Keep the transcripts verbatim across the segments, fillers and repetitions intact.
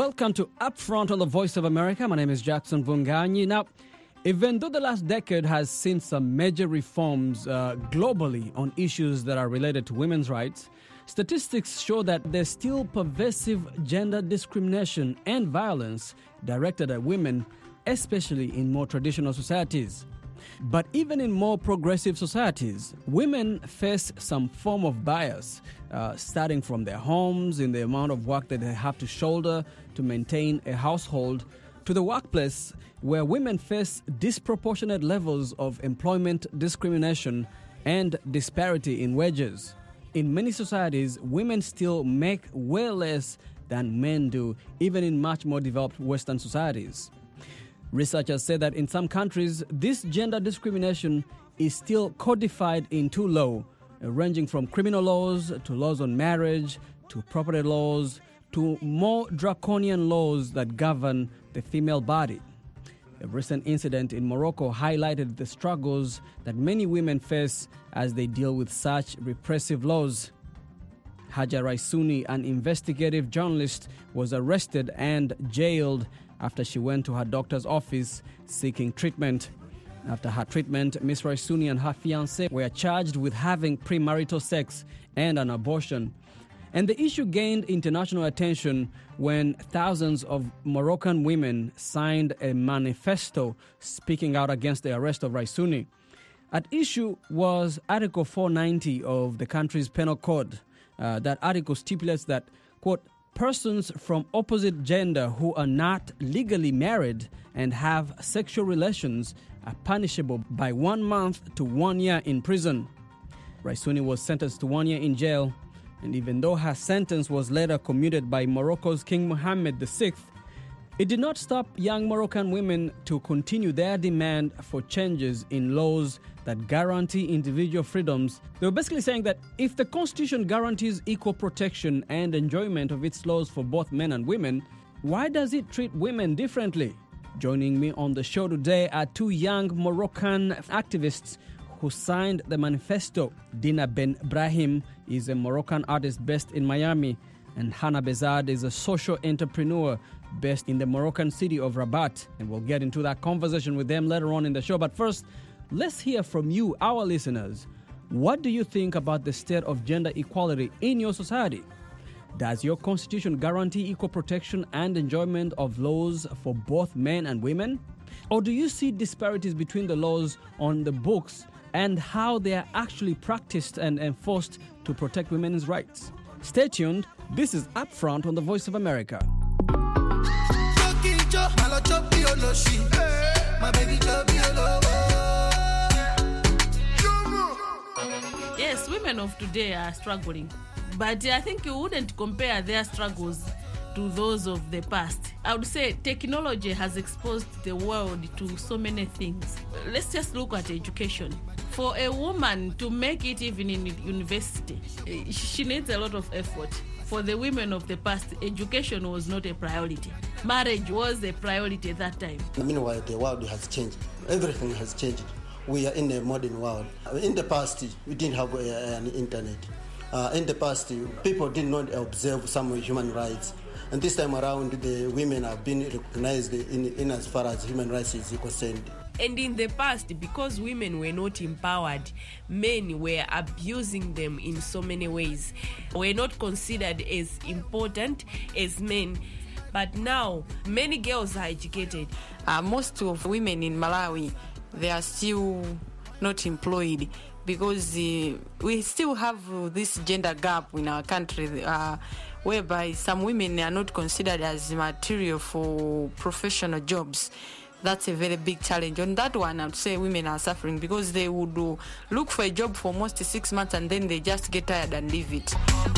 Welcome to Upfront on the Voice of America. My name is Jackson Vunganyi. Now, even though the last decade has seen some major reforms uh, globally on issues that are related to women's rights, statistics show that there's still pervasive gender discrimination and violence directed at women, especially in more traditional societies. But even in more progressive societies, women face some form of bias, uh, starting from their homes, in the amount of work that they have to shoulder to maintain a household, to the workplace, where women face disproportionate levels of employment discrimination and disparity in wages. In many societies, women still make way less than men do, even in much more developed Western societies. Researchers say that in some countries, this gender discrimination is still codified into law, ranging from criminal laws to laws on marriage to property laws to more draconian laws that govern the female body. A recent incident in Morocco highlighted the struggles that many women face as they deal with such repressive laws. Haja Raisuni, an investigative journalist, was arrested and jailed after she went to her doctor's office seeking treatment. After her treatment, Miss Raisuni and her fiancé were charged with having premarital sex and an abortion. And the issue gained international attention when thousands of Moroccan women signed a manifesto speaking out against the arrest of Raisuni. At issue was Article four ninety of the country's penal code. Uh, that article stipulates that, quote, persons from opposite gender who are not legally married and have sexual relations are punishable by one month to one year in prison. Raisuni was sentenced to one year in jail, and even though her sentence was later commuted by Morocco's King Mohammed the sixth, it did not stop young Moroccan women to continue their demand for changes in laws that guarantee individual freedoms. They were basically saying that if the Constitution guarantees equal protection and enjoyment of its laws for both men and women, why does it treat women differently? Joining me on the show today are two young Moroccan activists who signed the manifesto. Dina Ben Brahim is a Moroccan artist based in Miami, and Hannah Bezad is a social entrepreneur based in the Moroccan city of Rabat. And we'll get into that conversation with them later on in the show. But first, let's hear from you, our listeners. What do you think about the state of gender equality in your society? Does your constitution guarantee equal protection and enjoyment of laws for both men and women? Or do you see disparities between the laws on the books and how they are actually practiced and enforced to protect women's rights? Stay tuned. This is Upfront on the Voice of America. Yes, women of today are struggling, but I think you wouldn't compare their struggles to those of the past. I would say technology has exposed the world to so many things. Let's just look at education. For a woman to make it even in university, she needs a lot of effort. For the women of the past, education was not a priority. Marriage was a priority at that time. Meanwhile, the world has changed. Everything has changed. We are in a modern world. In the past, we didn't have uh, an internet. Uh, in the past, people did not observe some human rights. And this time around, the women have been recognized in, in as far as human rights is concerned. And in the past, because women were not empowered, men were abusing them in so many ways. Were not considered as important as men. But now, many girls are educated. Uh, most of women in Malawi, they are still not employed because uh, we still have uh, this gender gap in our country uh, whereby some women are not considered as material for professional jobs. That's a very big challenge. On that one, I would say women are suffering because they would uh, look for a job for almost six months and then they just get tired and leave it.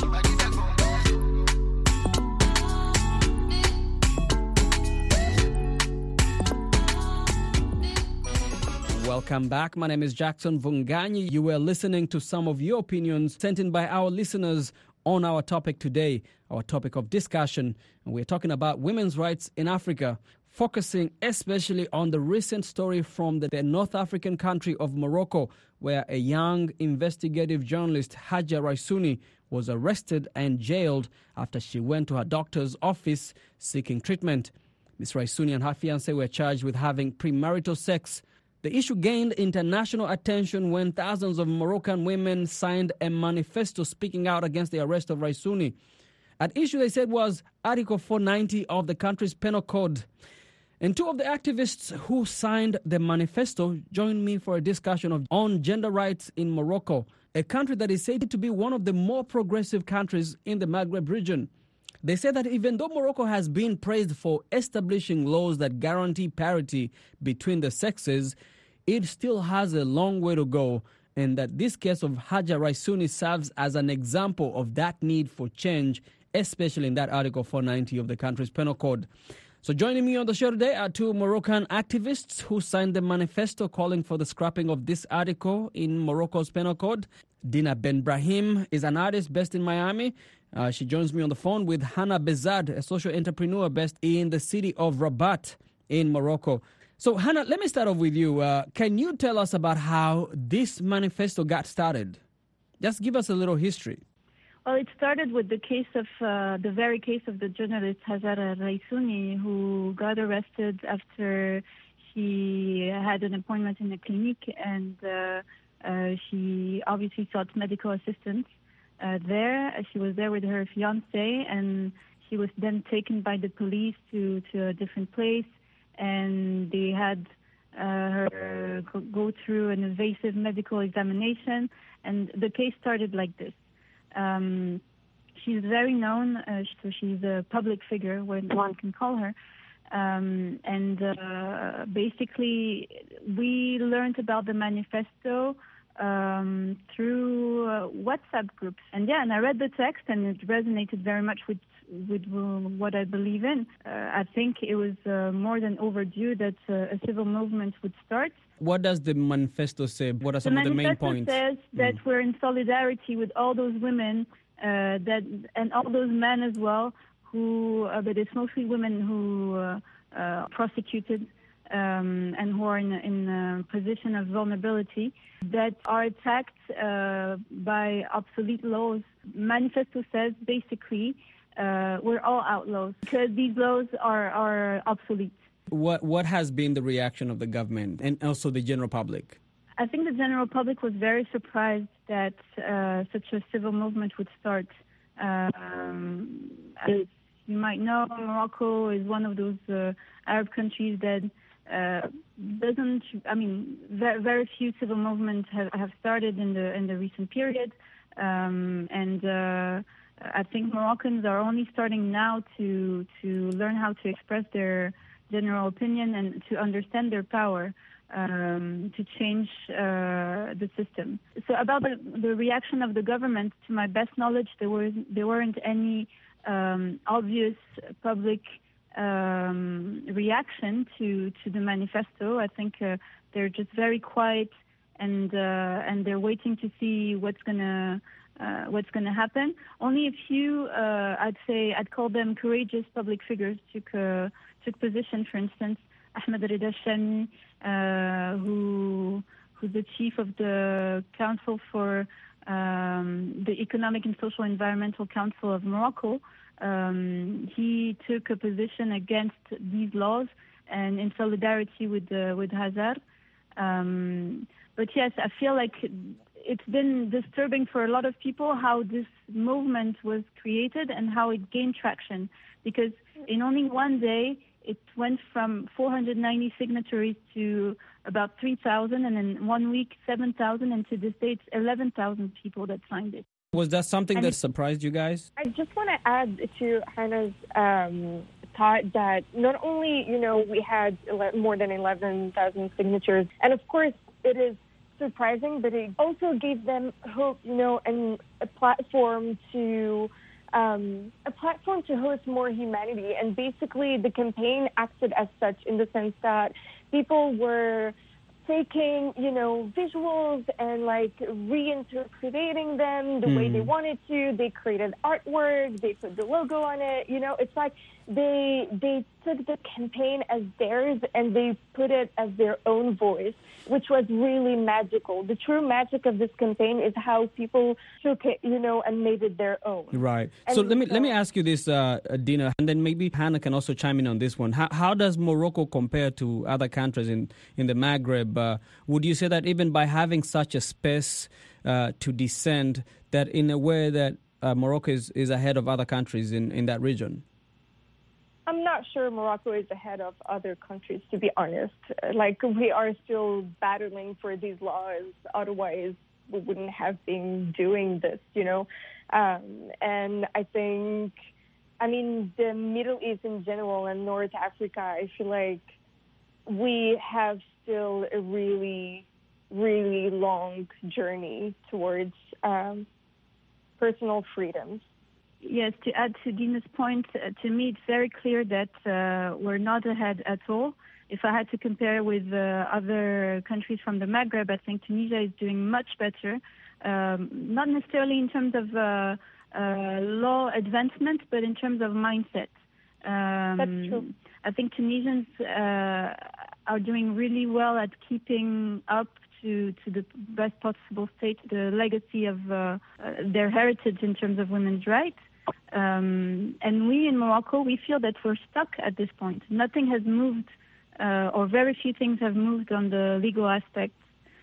Welcome back. My name is Jackson Vunganyi. You were listening to some of your opinions sent in by our listeners on our topic today, our topic of discussion. And we're talking about women's rights in Africa, focusing especially on the recent story from the North African country of Morocco, where a young investigative journalist, Haja Raisuni, was arrested and jailed after she went to her doctor's office seeking treatment. Miz Raisuni and her fiancé were charged with having premarital sex. The issue gained international attention when thousands of Moroccan women signed a manifesto speaking out against the arrest of Raisuni. At issue, they said, was Article four ninety of the country's penal code. And two of the activists who signed the manifesto joined me for a discussion of, on gender rights in Morocco, a country that is said to be one of the more progressive countries in the Maghreb region. They said that even though Morocco has been praised for establishing laws that guarantee parity between the sexes, it still has a long way to go, and that this case of Haja Raisuni serves as an example of that need for change, especially in that Article four ninety of the country's penal code. So joining me on the show today are two Moroccan activists who signed the manifesto calling for the scrapping of this article in Morocco's penal code. Dina Benbrahim is an artist based in Miami. Uh, she joins me on the phone with Hannah Bezad, a social entrepreneur based in the city of Rabat in Morocco. So Hannah, let me start off with you. Uh, can you tell us about how this manifesto got started? Just give us a little history. Well, it started with the case of uh, the very case of the journalist Hajar Raisuni, who got arrested after she had an appointment in a clinic, and uh, uh, she obviously sought medical assistance uh, there. She was there with her fiancé, and she was then taken by the police to, to a different place, and they had uh, her go through an invasive medical examination, and the case started like this. Um, she's very known, uh, so she's a public figure, when one can call her. Um, and uh, basically, we learned about the manifesto um, through uh, WhatsApp groups. And yeah, and I read the text, and it resonated very much with with uh, what I believe in. Uh, I think it was uh, more than overdue that uh, a civil movement would start. What does the manifesto say? What are some the of the main points? The manifesto says that mm. we're in solidarity with all those women uh, that and all those men as well, who, uh, but it's mostly women who uh, uh, prosecuted um, and who are in, in a position of vulnerability, that are attacked uh, by obsolete laws. Manifesto says basically uh, we're all outlaws because these laws are, are obsolete. What what has been the reaction of the government and also the general public? I think the general public was very surprised that uh, such a civil movement would start. Um, as you might know, Morocco is one of those uh, Arab countries that uh, doesn't. I mean, very, very few civil movements have, have started in the in the recent period, um, and uh, I think Moroccans are only starting now to to learn how to express their general opinion and to understand their power um, to change uh, the system. So about the, the reaction of the government, to my best knowledge, there was there weren't any um, obvious public um, reaction to, to the manifesto. I think uh, they're just very quiet, and uh, and they're waiting to see what's gonna uh, what's gonna happen. Only a few, uh, I'd say, I'd call them courageous public figures took. Uh, took position. For instance, Ahmed Rida Shami, uh, who who's the chief of the Council for um, the Economic and Social Environmental Council of Morocco, um, he took a position against these laws and in solidarity with uh, with Hajar. Um, but yes, I feel like it's been disturbing for a lot of people how this movement was created and how it gained traction, because in only one day, it went from four hundred ninety signatories to about three thousand, and in one week, seven thousand, and to this day, it's eleven thousand people that signed it. Was that something and that surprised you guys? I just want to add to Hannah's um, thought that not only, you know, we had ele- more than eleven thousand signatures, and of course, it is surprising, but it also gave them hope, you know, and a platform to Um, a platform to host more humanity. And basically the campaign acted as such in the sense that people were taking, you know, visuals and like reinterpreting them the mm. way they wanted to. They created artwork, they put the logo on it. You know, it's like they they took the campaign as theirs and they put it as their own voice. which was really magical. The true magic of this campaign is how people took it, you know, and made it their own. Right. And So let me so- let me ask you this, uh, Dina, and then maybe Hannah can also chime in on this one. How, how does Morocco compare to other countries in, in the Maghreb? Uh, would you say that even by having such a space uh, to descend, that in a way that uh, Morocco is, is ahead of other countries in, in that region? I'm not sure Morocco is ahead of other countries, to be honest. Like, we are still battling for these laws. Otherwise, we wouldn't have been doing this, you know. Um, and I think, I mean, the Middle East in general and North Africa, I feel like we have still a really, really long journey towards um, personal freedoms. Yes, to add to Dina's point, uh, to me it's very clear that uh, we're not ahead at all. If I had to compare with uh, other countries from the Maghreb, I think Tunisia is doing much better, um, not necessarily in terms of uh, uh, law advancement, but in terms of mindset. Um, That's true. I think Tunisians uh, are doing really well at keeping up to, to the best possible state the legacy of uh, uh, their heritage in terms of women's rights. Um, and we in Morocco, we feel that we're stuck at this point. Nothing has moved, uh, or very few things have moved on the legal aspects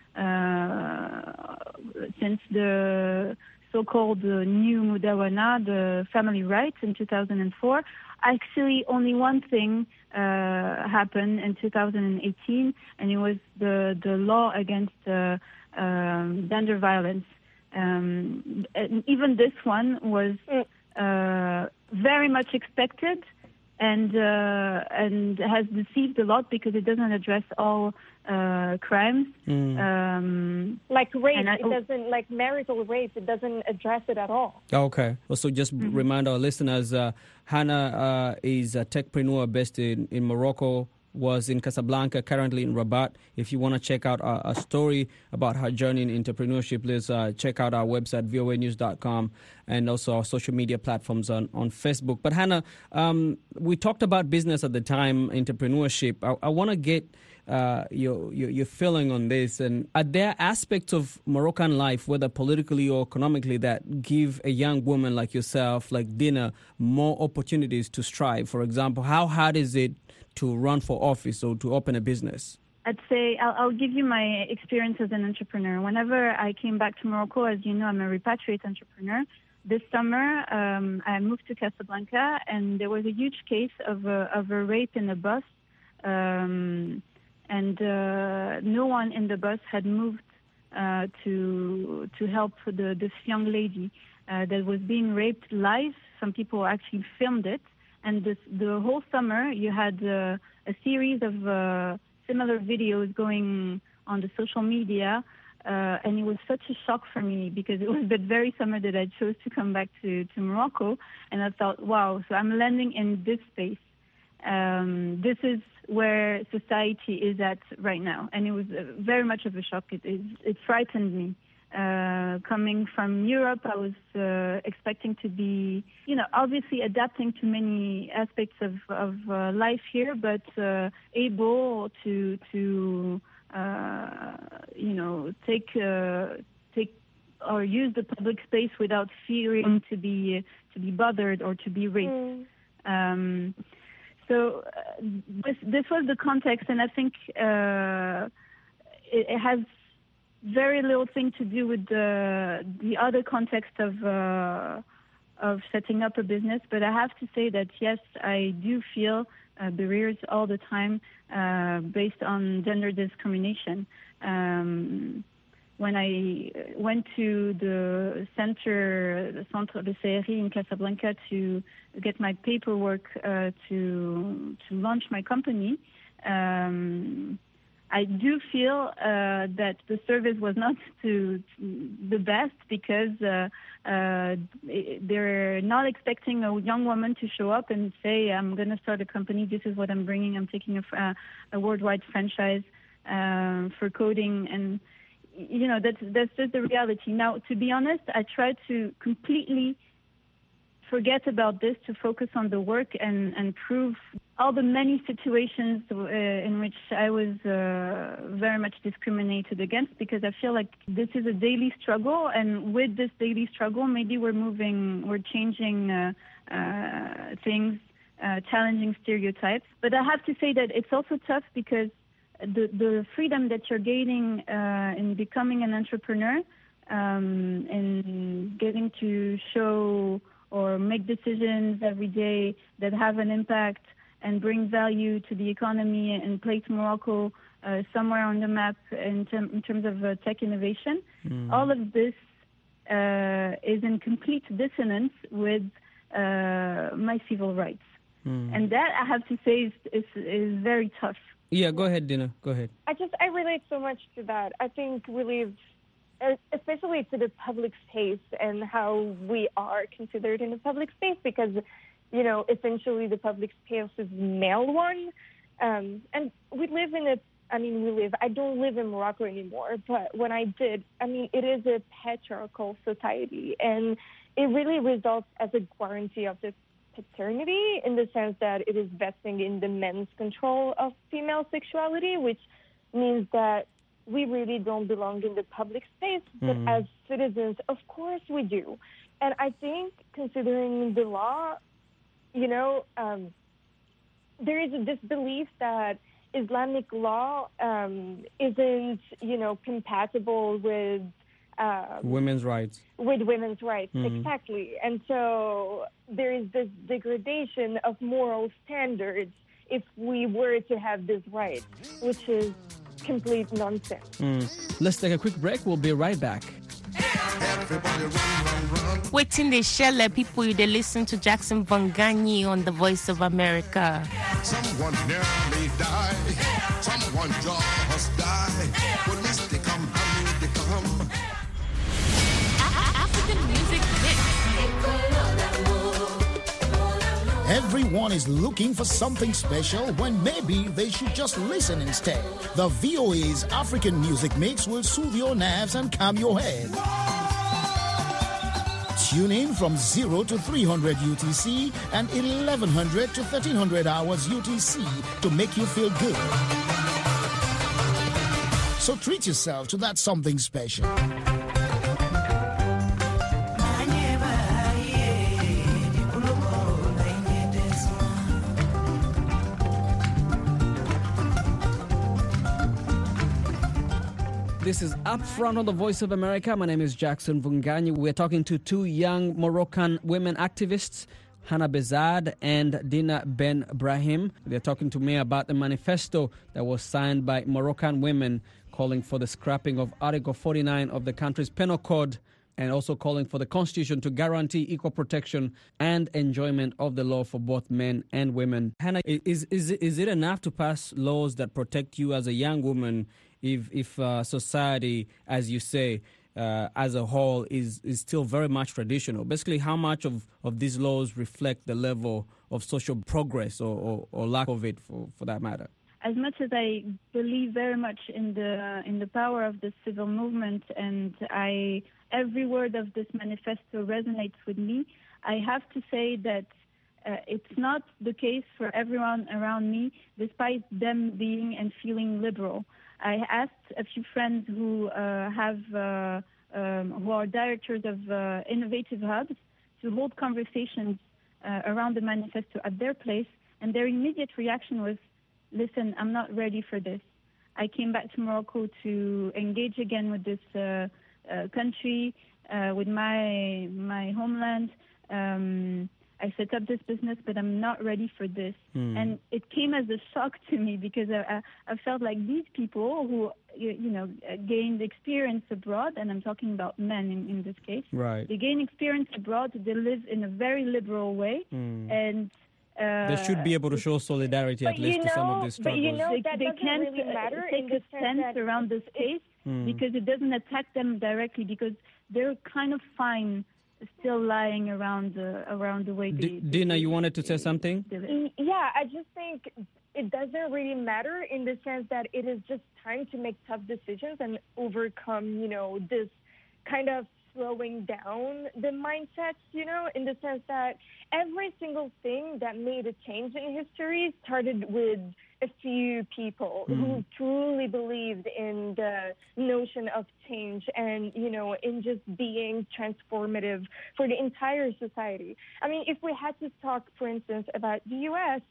uh, since the so-called uh, new Mudawana, the family rights in two thousand four. Actually, only one thing uh, happened in two thousand eighteen, and it was the, the law against uh, um, gender violence. Um, and even this one was uh, very much expected, and uh, and has deceived a lot because it doesn't address all uh, crimes. Mm. Um, Like rape, And I- it doesn't, like marital rape, it doesn't address it at all. Okay. Also, just Mm-hmm. remind our listeners, uh, Hannah uh, is a techpreneur based in, in Morocco, was in Casablanca, currently in Rabat. If you want to check out a, a story about her journey in entrepreneurship, please uh, check out our website, V O A news dot com, and also our social media platforms on, on Facebook. But Hannah, um, we talked about business at the time, entrepreneurship. I, I want to get uh, your, your your feeling on this. And are there aspects of Moroccan life, whether politically or economically, that give a young woman like yourself, like Dina, more opportunities to strive? For example, how hard is it to run for office or to open a business? I'd say I'll, I'll give you my experience as an entrepreneur. Whenever I came back to Morocco, as you know, I'm a repatriate entrepreneur. This summer, um, I moved to Casablanca, and there was a huge case of a, of a rape in a bus, um, and uh, no one in the bus had moved uh, to to help the, this young lady uh, that was being raped live. Some people actually filmed it. And this, the whole summer, you had uh, a series of uh, similar videos going on the social media, uh, and it was such a shock for me because it was that very summer that I chose to come back to, to Morocco, and I thought, wow, so I'm landing in this space. Um, this is where society is at right now, and it was uh, very much of a shock. It, it, it frightened me. Uh, coming from Europe, I was uh, expecting to be, you know, obviously adapting to many aspects of, of uh, life here, but uh, able to, to uh, you know, take uh, take or use the public space without fearing to be to be bothered or to be raped. Mm. Um, so uh, this this was the context, and I think uh, it, it has very little thing to do with the the other context of uh, of setting up a business. But I have to say that yes, I do feel uh, barriers all the time uh, based on gender discrimination. Um, when I went to the center, the Centre de C R I in Casablanca to get my paperwork uh, to to launch my company, um, I do feel uh, that the service was not to, to the best because uh, uh, they're not expecting a young woman to show up and say, I'm going to start a company, this is what I'm bringing, I'm taking a, uh, a worldwide franchise uh, for coding. And, you know, that's, that's just the reality. Now, to be honest, I try to completely forget about this, to focus on the work and, and prove all the many situations uh, in which I was uh, very much discriminated against, because I feel like this is a daily struggle, and with this daily struggle, maybe we're moving, we're changing uh, uh, things, uh, challenging stereotypes. But I have to say that it's also tough because the, the freedom that you're gaining uh, in becoming an entrepreneur, um, and getting to show or make decisions every day that have an impact and bring value to the economy and place Morocco uh, somewhere on the map in, term, in terms of uh, tech innovation. Mm. All of this uh, is in complete dissonance with uh, my civil rights. Mm. And that, I have to say, is, is, is very tough. Yeah, go ahead, Dina. Go ahead. I just, I relate so much to that. I think we live, especially to the public space and how we are considered in the public space, because, you know, essentially the public space is male one. Um, and we live in a, I mean, we live, I don't live in Morocco anymore, but when I did, I mean, it is a patriarchal society, and it really results as a guarantee of the paternity, in the sense that it is vesting in the men's control of female sexuality, which means that we really don't belong in the public space, but mm-hmm. as citizens, of course we do. And I think, considering the law, you know, um, there is this belief that Islamic law um, isn't, you know, compatible with um, women's rights. With women's rights, mm-hmm. exactly. And so there is this degradation of moral standards if we were to have this right, which is complete nonsense. Mm. Let's take a quick break. We'll be right back. Waiting they share let people they listen to Jackson Vongani on the Voice of America. Someone nearly died. Someone just died. Police they come, honey, they come. African music mix. Everyone is looking for something special when maybe they should just listen instead. The V O A's African Music Mix will soothe your nerves and calm your head. Tune in from zero to three hundred U T C and eleven hundred to thirteen hundred hours U T C to make you feel good. So treat yourself to that something special. This is Up Front on the Voice of America. My name is Jackson Vungani. We're talking to two young Moroccan women activists, Hannah Bezad and Dina Ben Brahim. They're talking to me about the manifesto that was signed by Moroccan women calling for the scrapping of Article forty-nine of the country's penal code, and also calling for the Constitution to guarantee equal protection and enjoyment of the law for both men and women. Hannah, is, is, is it enough to pass laws that protect you as a young woman if if uh, society, as you say, uh, as a whole is, is still very much traditional? Basically, how much of, of these laws reflect the level of social progress or, or, or lack of it, for, for that matter? As much as I believe very much in the in the power of the civil movement, and I every word of this manifesto resonates with me, I have to say that uh, it's not the case for everyone around me, despite them being and feeling liberal. I asked a few friends who uh, have uh, um, who are directors of uh, innovative hubs to hold conversations uh, around the manifesto at their place, and their immediate reaction was, listen, I'm not ready for this. I came back to Morocco to engage again with this uh, uh, country, uh, with my my homeland. Um, I set up this business, but I'm not ready for this. Mm. And it came as a shock to me, because I, I felt like these people who, you, you know, gained experience abroad, and I'm talking about men in, in this case. Right. They gain experience abroad. They live in a very liberal way, mm. and Uh, they should be able to show solidarity at least you know, to some of these struggles. But you know, they, that they doesn't can't really matter take in the a stance that around this case mm. because it doesn't attack them directly, because they're kind of fine still lying around the around the way they... D- Dina, you wanted to say something? Yeah, I just think it doesn't really matter in the sense that it is just time to make tough decisions and overcome, you know, this kind of slowing down the mindsets, you know, in the sense that every single thing that made a change in history started with a few people mm. who truly believed in the notion of change and, you know, in just being transformative for the entire society. I mean, if we had to talk, for instance, about the U S,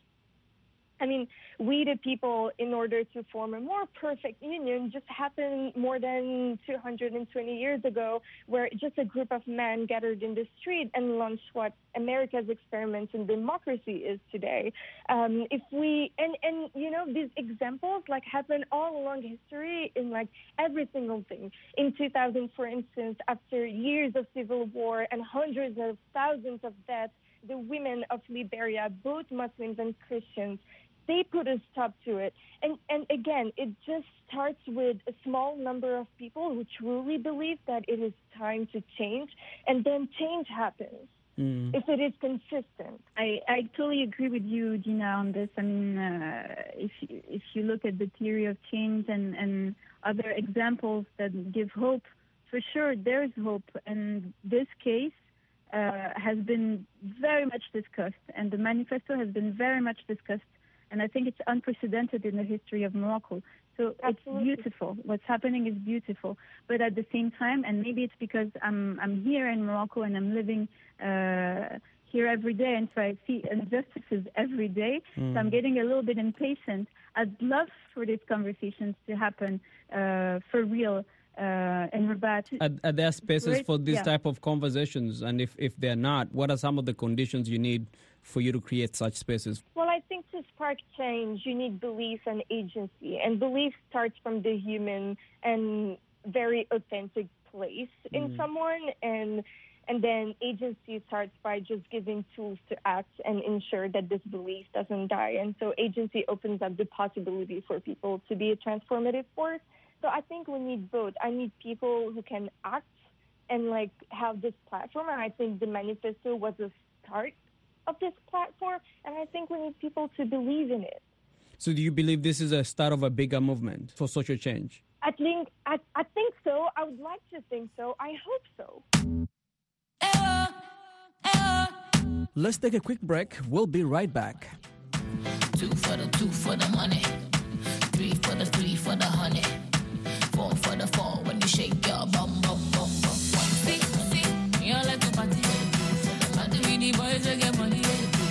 I mean, we the people, in order to form a more perfect union, just happened more than two hundred twenty years ago, where just a group of men gathered in the street and launched what America's experiment in democracy is today. Um, if we, and, and, you know, these examples, like, happen all along history in, like, every single thing. In two thousand, for instance, after years of civil war and hundreds of thousands of deaths, the women of Liberia, both Muslims and Christians, they put a stop to it. And and again, it just starts with a small number of people who truly believe that it is time to change, and then change happens. Mm. If it is consistent. I, I totally agree with you, Dina, on this. I mean, uh, if, you, if you look at the theory of change and, and other examples that give hope, for sure there's hope. And this case uh, has been very much discussed, and the manifesto has been very much discussed. And I think it's unprecedented in the history of Morocco. So Absolutely. It's beautiful. What's happening is beautiful. But at the same time, and maybe it's because I'm I'm here in Morocco and I'm living uh, here every day, and so I see injustices every day. Mm. So I'm getting a little bit impatient. I'd love for these conversations to happen uh, for real. Uh, in Rabat. Are, are there spaces Great, for these yeah. type of conversations? And if, if they're not, what are some of the conditions you need for you to create such spaces? Well, I think to spark change, you need belief and agency. And belief starts from the human and very authentic place in mm. someone. And and then agency starts by just giving tools to act and ensure that this belief doesn't die. And so agency opens up the possibility for people to be a transformative force. So I think we need both. I need people who can act and, like, have this platform. And I think the manifesto was a start of this platform. And I think we need people to believe in it. So do you believe this is a start of a bigger movement for social change? I think, I, I think so. I would like to think so. I hope so. Let's take a quick break. We'll be right back. Two for the two for the money. Three for the three for the honey. Four for the four when you shake your bum, bum, bum, bum. See, see, you like to party. Party with the boys that get money.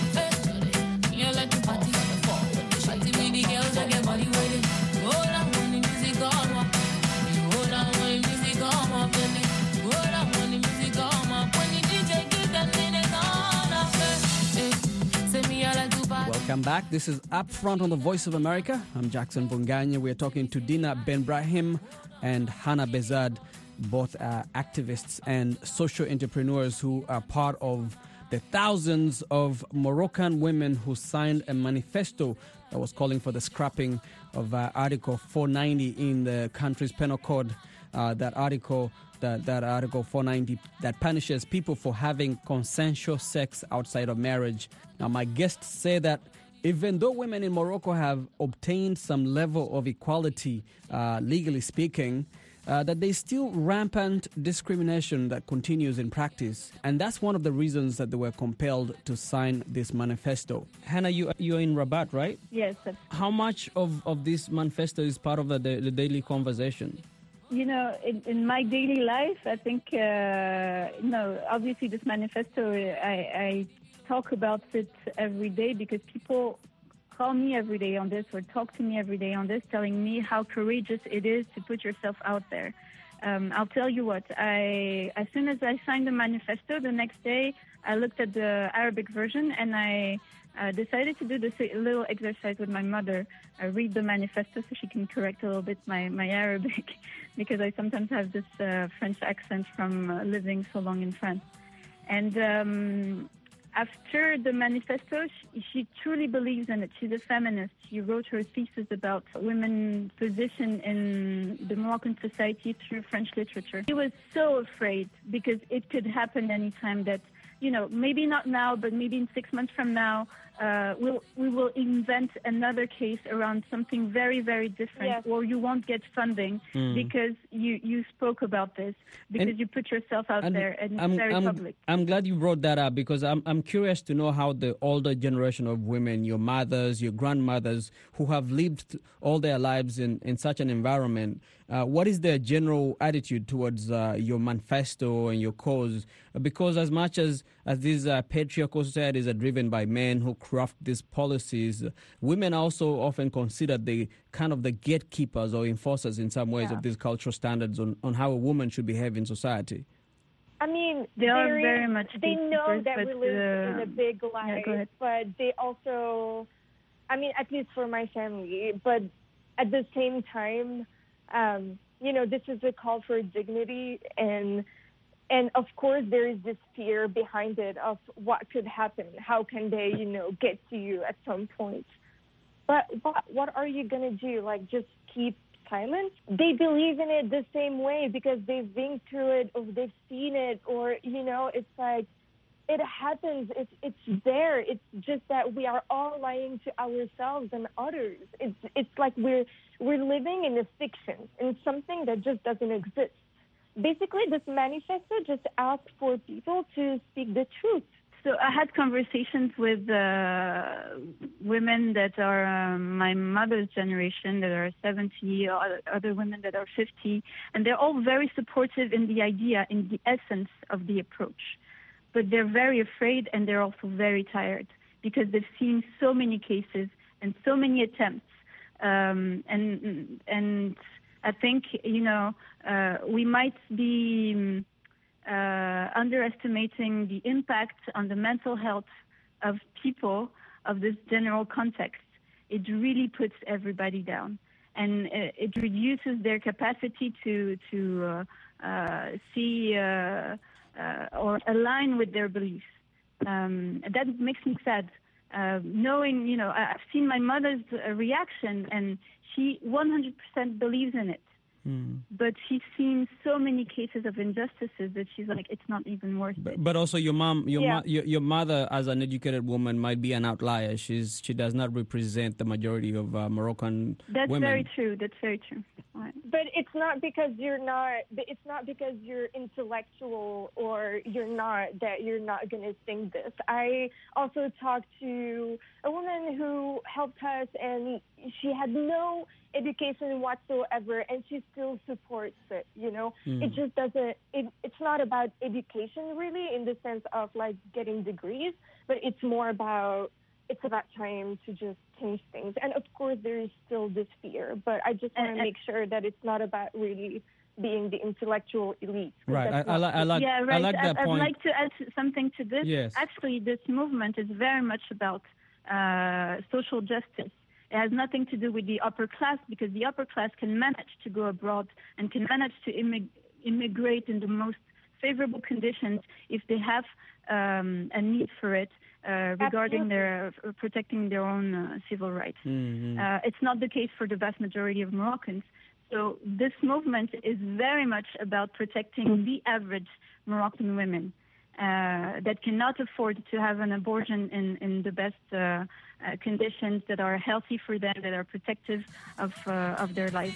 You like to party. Party with the girls that get money with it. Hold on when the music come up. Hold on when the music come up. Hold on when the music come up. When the D J gives them minutes on up. Say me I like to party. Welcome back. This is Up Front on the Voice of America. I'm Jackson Vunganya. We're talking to Dina Benbrahim and Hannah Bezad, both uh, activists and social entrepreneurs who are part of the thousands of Moroccan women who signed a manifesto that was calling for the scrapping of uh, Article four ninety in the country's penal code. Uh, that article, that, that Article four ninety, that punishes people for having consensual sex outside of marriage. Now, my guests say that even though women in Morocco have obtained some level of equality, uh, legally speaking, uh, that there's still rampant discrimination that continues in practice. And that's one of the reasons that they were compelled to sign this manifesto. Hannah, you, you're in Rabat, right? Yes. How much of, of this manifesto is part of the, the daily conversation? You know, in, in my daily life, I think, uh, no, obviously this manifesto, I, I talk about it every day because people call me every day on this or talk to me every day on this, telling me how courageous it is to put yourself out there. Um, I'll tell you what, I as soon as I signed the manifesto, the next day I looked at the Arabic version and I uh, decided to do this little exercise with my mother. I read the manifesto so she can correct a little bit my, my Arabic because I sometimes have this uh, French accent from uh, living so long in France. And um, after the manifesto, she, she truly believes in it. She's a feminist. She wrote her thesis about women's position in the Moroccan society through French literature. She was so afraid because it could happen anytime that you know, maybe not now, but maybe in six months from now, uh, we'll, we will invent another case around something very, very different, Yes. or you won't get funding Mm. because you, you spoke about this, because And- you put yourself out And there, and it's I'm, very I'm, public. I'm glad you brought that up, because I'm I'm curious to know how the older generation of women, your mothers, your grandmothers, who have lived all their lives in, in such an environment, uh, what is their general attitude towards uh, your manifesto and your cause? Because as much as, as these uh, patriarchal societies are driven by men who craft these policies, uh, women are also often considered the kind of the gatekeepers or enforcers in some ways Yeah. of these cultural standards on, on how a woman should behave in society. I mean, They are there is- very much They know gatekeepers, that we but, live in uh, a big yeah, life, go ahead. but they also, I mean, at least for my family, but at the same time, um, you know, this is a call for dignity, and and of course there is this fear behind it of what could happen. How can they, you know, get to you at some point? But what what are you gonna do? Like, just keep silent? They believe in it the same way because they've been through it, or they've seen it, or, you know, it's like, it happens. It's it's there. It's just that we are all lying to ourselves and others. It's it's like we're we're living in a fiction, in something that just doesn't exist. Basically, this manifesto just asks for people to speak the truth. So I had conversations with uh, women that are um, my mother's generation, that are seventy, or other, other women that are fifty, and they're all very supportive in the idea, in the essence of the approach. But they're very afraid, and they're also very tired because they've seen so many cases and so many attempts. Um, and and I think, you know, uh, we might be uh, underestimating the impact on the mental health of people of this general context. It really puts everybody down, and uh, it reduces their capacity to to uh, uh, see uh, uh, or align with their beliefs. Um, that makes me sad. Uh, knowing, you know, I- I've seen my mother's uh, reaction, and she one hundred percent believes in it. Mm. But she's seen so many cases of injustices that she's like, it's not even worth it. But, but also, your mom, your, Yeah. mo- your your mother, as an educated woman, might be an outlier. She's she does not represent the majority of uh, Moroccan That's women. very true. That's very true. Right. But it's not because you're not. It's not because you're intellectual or you're not that you're not going to think this. I also talked to a woman who helped us, and she had no education whatsoever, and she still supports it. You know, Mm. it just doesn't. It, it's not about education really, in the sense of like getting degrees, but it's more about. It's about time to just change things. And of course, there is still this fear, but I just want And- to make sure that it's not about really being the intellectual elite. 'cause Right. that's I- I not li- I it. like- yeah, right. like that I'd, point. I'd like to add something to this. Yes. Actually, this movement is very much about uh, social justice. It has nothing to do with the upper class, because the upper class can manage to go abroad and can manage to immig- immigrate in the most favorable conditions if they have um, a need for it uh, regarding their uh, protecting their own uh, civil rights. Mhm. Uh, it's not the case for the vast majority of Moroccans. So this movement is very much about protecting the average Moroccan women uh, that cannot afford to have an abortion in, in the best uh, uh, conditions that are healthy for them, that are protective of, uh, of their life.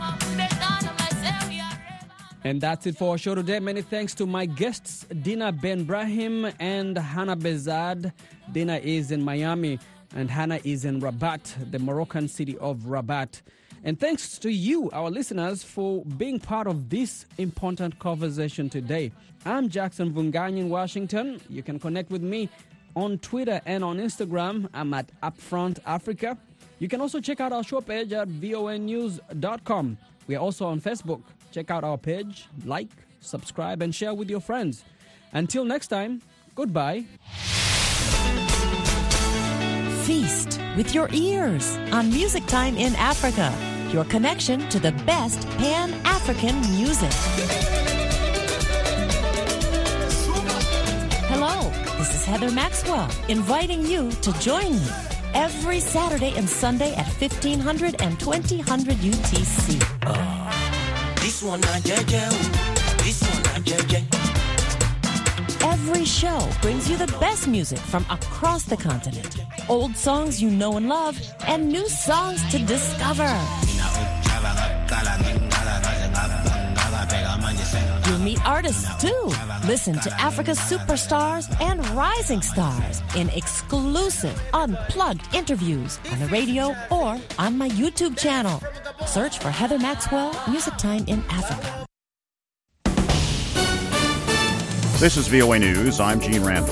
And that's it for our show today. Many thanks to my guests, Dina Ben Brahim and Hannah Bezad. Dina is in Miami and Hannah is in Rabat, the Moroccan city of Rabat. And thanks to you, our listeners, for being part of this important conversation today. I'm Jackson Vunganyi in Washington. You can connect with me on Twitter and on Instagram. I'm at Upfront Africa. You can also check out our show page at V O N news dot com. We are also on Facebook. Check out our page, like, subscribe, and share with your friends. Until next time, goodbye. Feast with your ears on Music Time in Africa, your connection to the best Pan-African music. Hello, this is Heather Maxwell, inviting you to join me every Saturday and Sunday at fifteen hundred and twenty hundred U T C. This one not J J. This one not J J. Every show brings you the best music from across the continent. Old songs you know and love, and new songs to discover. You'll meet artists too. Listen to Africa's superstars and rising stars in exclusive, unplugged interviews on the radio or on my YouTube channel. Search for Heather Maxwell, Music Time in Africa. This is V O A News. I'm Gene Rand.